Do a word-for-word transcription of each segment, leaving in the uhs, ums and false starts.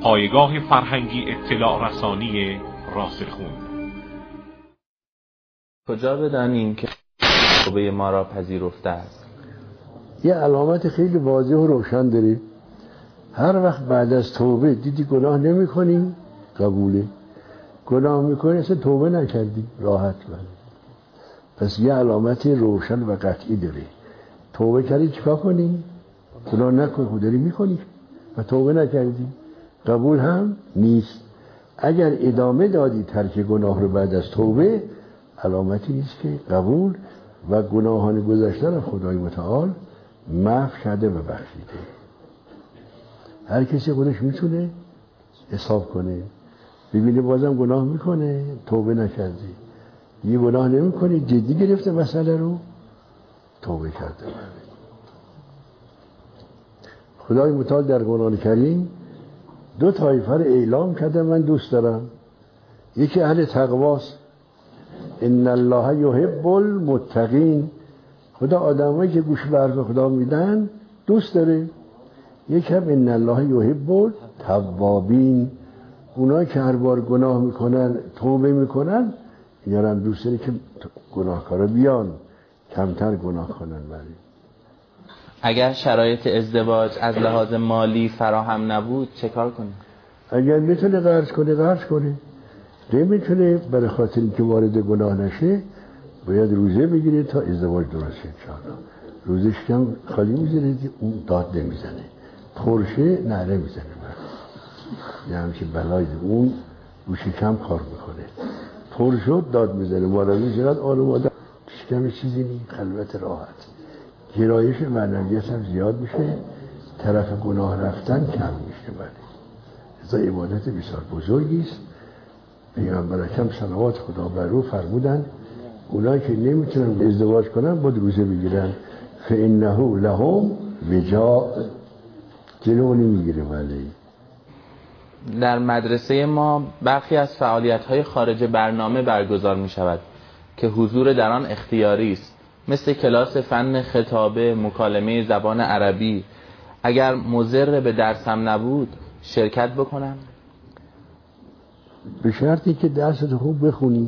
پایگاه فرهنگی اطلاع رسانی راسخون. کجا بدانیم که توبه ما را پذیرفته است؟ یه علامت خیلی واضح و روشن داره. هر وقت بعد از توبه دیدی گناه نمی کنی، قبوله. گناه میکنی اصلا توبه نکردی، راحت بله. پس یه علامت روشن و قطعی داره. توبه کردی چیکار کنی؟ گناه نکنی، خود داری میکنی و توبه نکردی، قبول هم نیست. اگر ادامه دادی ترک گناه رو بعد از توبه، علامتی نیست که قبول و گناهان گذشته را خدای متعال معاف کرده و بخشیده. هر کسی خودش میتونه حساب کنه، ببینه بازم گناه میکنه، توبه نکرده، یه گناه نمیکنه، جدی گرفته مسئله رو، توبه کرده. خدای متعال در قرآن کریم دو طایفه رو اعلام کرده من دوست دارم. یکی اهل تقواست، ان الله یحب المتقین، خدا آدمایی که گوش به حرف خدا میدن دوست داره. یکی هم ان الله یحب التوابین، اونایی که هر بار گناه میکنن توبه میکنن، اینا هم دوست داره که گناهکارا بیان کمتر گناه کنن. ولی اگر شرایط ازدواج از لحاظ مالی فراهم نبود چه کار کنه؟ اگر میتونه قرض کنه قرض کنه، نمیتونه برای خاطر اینکه وارد گناه نشه باید روزه بگیره تا ازدواج درست شه. انشاءالله روزش کم خالی میذاره، اون داد نمیزنه، پرشه نه نمیزنه، یه همچین بلایی اون روش کم کار میکنه، پر شد داد میزنه، مارمی زیاد آروم آدم شکم چیزی نی، خلوت راحت، گرایش معنویت هم زیاد میشه، طرف گناه رفتن کم میشه. ولی ازا عبادت بسیار بزرگی است. پیغمبر اکرم صلوات خدا بر او فرمودن اونایی که نمیتونن ازدواج کنن باید روزه بگیرن، فانه لهم وجاء، جلو نمیگیره. ولی در مدرسه ما برخی از فعالیت‌های خارج برنامه برگزار می‌شود که حضور در آن اختیاری است، مثل کلاس فن خطابه، مکالمه زبان عربی. اگر مضر به درسم نبود شرکت بکنم؟ به شرطی که درست خوب بخونی،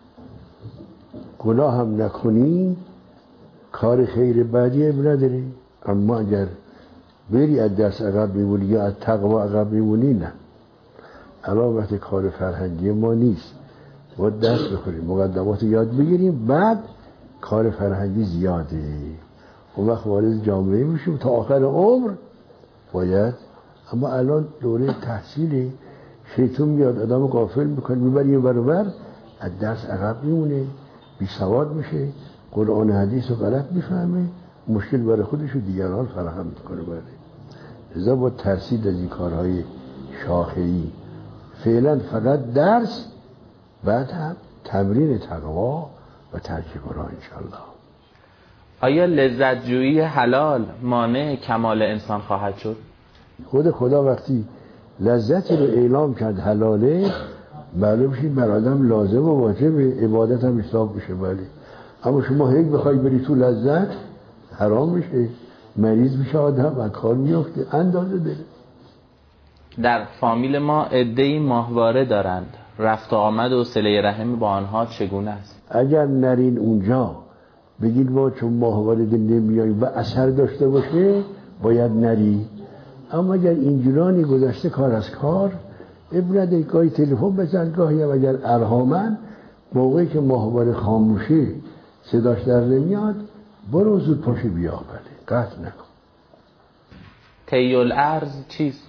گناه هم نکنی، کار خیر بعدی هم نداری. اما اگر بری از درس عقب میمونی یا از تقوا عقب میمونی، نه، الان وقت کار فرهنگی ما نیست. باید درس بخوریم، مقدمات یاد بگیریم، بعد کار فرهنگی زیاده، اون وقت وارد جامعه میشیم تا آخر عمر باید. اما الان دوره تحصیلی، شیطون میاد آدم غافل میکنه، میبری یه برابر از درس عقب میمونه، بی سواد میشه، قرآن حدیث رو غلط میفهمه، مشکل برای خودش و دیگران فراهم میکنه. برای لذا با ترسید از این کارهای شاخه‌ای، فعلا فقط درس، بعد هم تمرین تقوا و ترک گناه انشالله. آیا لذت جویی حلال مانع کمال انسان خواهد شد؟ خود خدا وقتی لذتی رو اعلام کرد حلاله، معلوم شید بر آدم لازم و واجب عبادت هم حساب بشه. ولی اما شما هیچ بخوای بری تو لذت، حرام میشه، مریض میشه آدم و کار میفته، اندازه داره. در فامیل ما عده‌ای ماهواره دارند، رفت و آمد و صله رحم با آنها چگونه است؟ اگر نرین اونجا بگید ما چون ماهواره نمیاییم و اثر داشته باشه باید نری. اما اگر اینجورانی گذشته کار از کار، ابرده گاهی تلفن بزن، گاهی هم اگر ارهامن، موقعی که ماهواره خاموشه صداش در نمیاد، برو زود پاشو بیا، بله قطع نکن. طی الارض چیست؟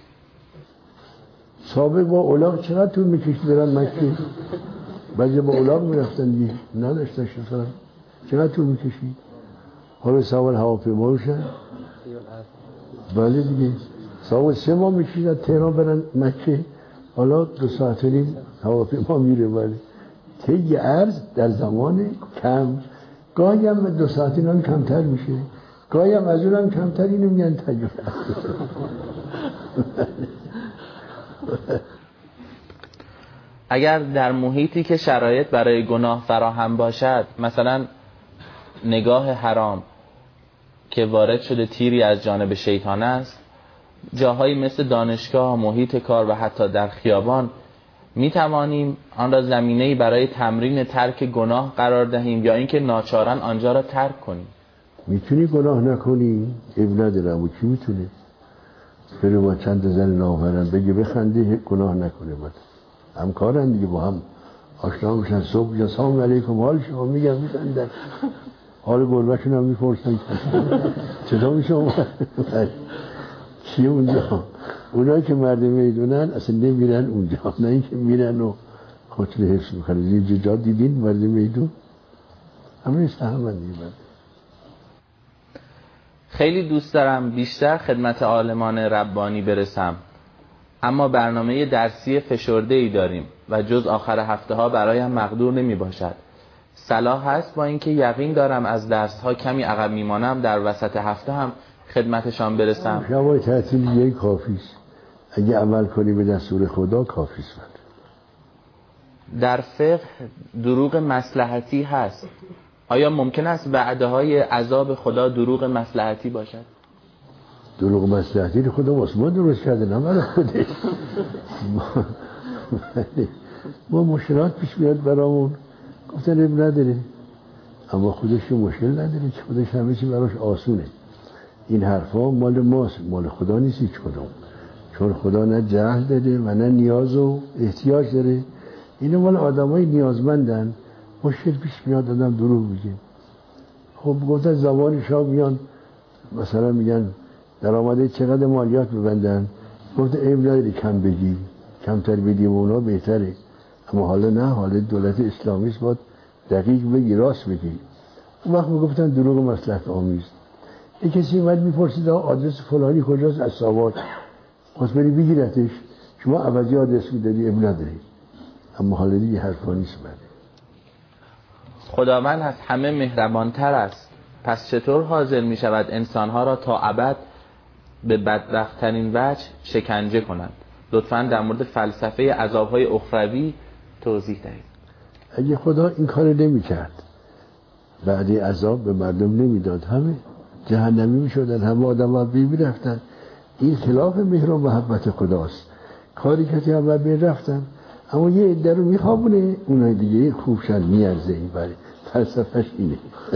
سابق با اولاغ چقدر طول میکشید برن مکه؟ بعضی با اولاغ میرفتن دیگه، نداشتن شفرن، چقدر طول میکشید؟ حالا سوار هواپیما شدن، بله دیگه سوار سه ماه میکشید از تهران برن مکه، حالا دو ساعت و نیم هواپیما میره. ولی طی ارز در زمان کم، گاهی هم دو ساعت هم کمتر میشه، گاهی هم از اون هم کمتر، اینو میگن تجربه. اگر در محیطی که شرایط برای گناه فراهم باشد، مثلا نگاه حرام که وارد شده تیری از جانب شیطان است، جاهایی مثل دانشگاه، محیط کار و حتی در خیابان می توانیم آن را زمینه‌ای برای تمرین ترک گناه قرار دهیم یا اینکه ناچارن آنجا را ترک کنیم؟ میتونی گناه نکنی، عیب نداره، اما کی میتونه؟ بره با چند زن نامحرم بگه بخنده گناه نکنه، بعد همکارن دیگه، با هم آشنا میشن، صبح یا سلام علیکم حال شما میگن میخندن، حال گربه‌شون هم میپرسن چطور میشه اومد چی اونجا. اونایی که مرد میدونن اصلا نمیرن اونجا، نه اینکه میرن و خودشون حفظ میکنن. اینجا جا دیدین مرد میدون همه سهمن دیگه. خیلی دوست دارم بیشتر خدمت عالمان ربانی برسم، اما برنامه درسی فشرده‌ای داریم و جز آخر هفته ها برایم مقدور نمی باشد. صلاح هست با اینکه یقین دارم از درس ها کمی عقب میمانم در وسط هفته هم خدمتشان برسم؟ شبای تعطیل یک کافیست، اگه عمل کنی به دستور خدا کافیست. در فقه دروغ مصلحتی هست، آیا ممکن است وعده های عذاب خدا دروغ مصلحتی باشد؟ دروغ مصلحتی رو خدا واسه ما درست کرده، نه برای خودش. ما, ما مشکلات پیش میاد برامون، گفتن اب نداره، اما خودش مشکل نداره که خودش همه چی براش آسونه. این حرفا مال ماست، مال خدا نیست هیچ کدوم، چون خدا نه جهل داره و نه نیاز و احتیاج داره. اینا مال آدمای نیازمندن. مشکل پیش میاد آدم دروغ میگه. خب گفتن زبان شاه میان مثلا میگن در آمده چقدر مالیات ببندن، گفت عیب نداری کم بگی، کمتر بدی و اونا بهتره. اما حالا نه، حالا دولت اسلامی است، باید دقیق بگی، راست بگی. اون وقت میگفتن دروغ مصلحت آمیز. یک کسی اومد میپرسید آدرس فلانی کجاست، از ساواک، خواست بری بگیرتش، شما عوضی آدرس میدادی، عیب نداری. اما حالا دیگه حرفا نیست. بده خداوند از همه مهربانتر است، پس چطور حاضر می شود انسانها را تا ابد به بدبخت‌ترین وجه شکنجه کنند؟ لطفاً در مورد فلسفه عذاب‌های اخروی توضیح دهید. اگه خدا این کار نمی کرد، بعد عذاب به مردم نمیداد، همه جهنمی می شدن، همه آدم ها بی رفتن. این خلاف مهر و محبت خداست. کاری که اول بی رفتن، اما یه عده رو میخوابونه، اونای دیگه خوبشن میارزه. این برای فلسفهش اینه.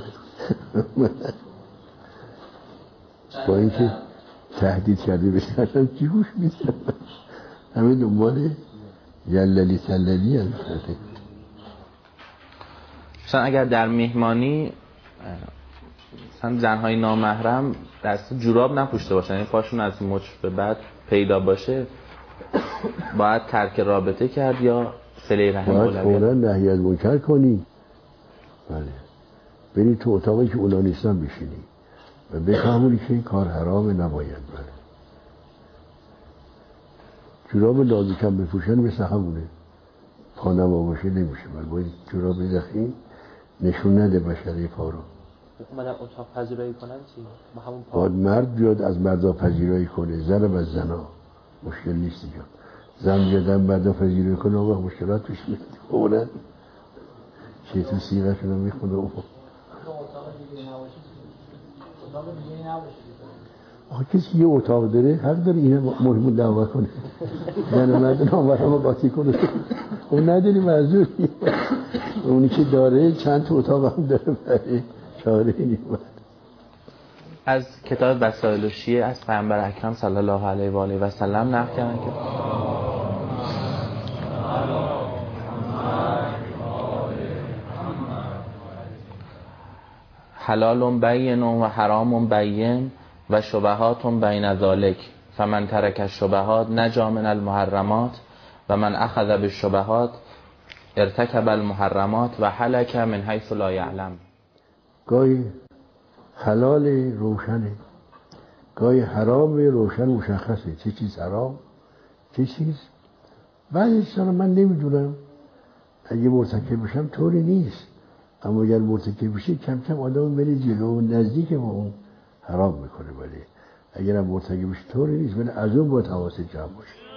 با اینکه تهدید کرده بشنم چی گوش میدن، همه دنبال یللی تللی هم کرده. مثلا اگر در مهمانی مثلا زنهای نامحرم دست جوراب نپوشته باشن، این پاشون از مچ به بعد پیدا باشه، باید ترک رابطه کرد یا صله رحم اولویت؟ باید فوراً نهی از منکر کنی. بله، بری تو اتاقی که اونا نیستن بشینی و بفهمونی که این کار حرام نباید. بله، جوراب نازکم بپوشن مثل همونه، پانما باشه نمیشه. بله، باید جوراب دخیل نشون نده بشری پا رو. اومدن اتاق پذیرایی کنن چی؟ با همون پا؟ باید مرد بیاد از مردا پذیرایی کنه، زن از زنا، مشکل نیست دیگه. زن بیادن مردا پذیرایی کنه، آقا مشکلات پیش میاد. اولا شیطان سیغه شده میخونه. اتاق دیگه نباشه، اتاق دیگه نباشه. آخه کسی یه اتاق داره حق داره اینه مهمون دعوت کنه، یعنی مرد نامور همه قاطی کنه. اون نداری منظوری، اونی که داره چند تا اتاق هم داره، برای چاره نیمد. از کتاب وسائل الشیعه از پیامبر اکرم صلی الله علیه و آله و سلم نقل کردن که حلال بین و حرام بین و شبهات بین ذالک، فمن ترک الشبهات نجا من المحرمات و من اخذ بالشبهات ارتکب المحرمات و هلک من حیث لا یعلم. گاهی حلال روشنه، گاهی حرام روشن مشخصه، چه چیز حرام چه چیز. بعضی چیزا من نمیدونم، اگه مرتکب بشم طوری نیست، اما اگر مرتکب بشه کم کم آدم بره جلو و نزدیک با اون حرام میکنه. ولی اگر مرتکب بشه طوری نیست، ولی از اون باید حواست جمع باشه.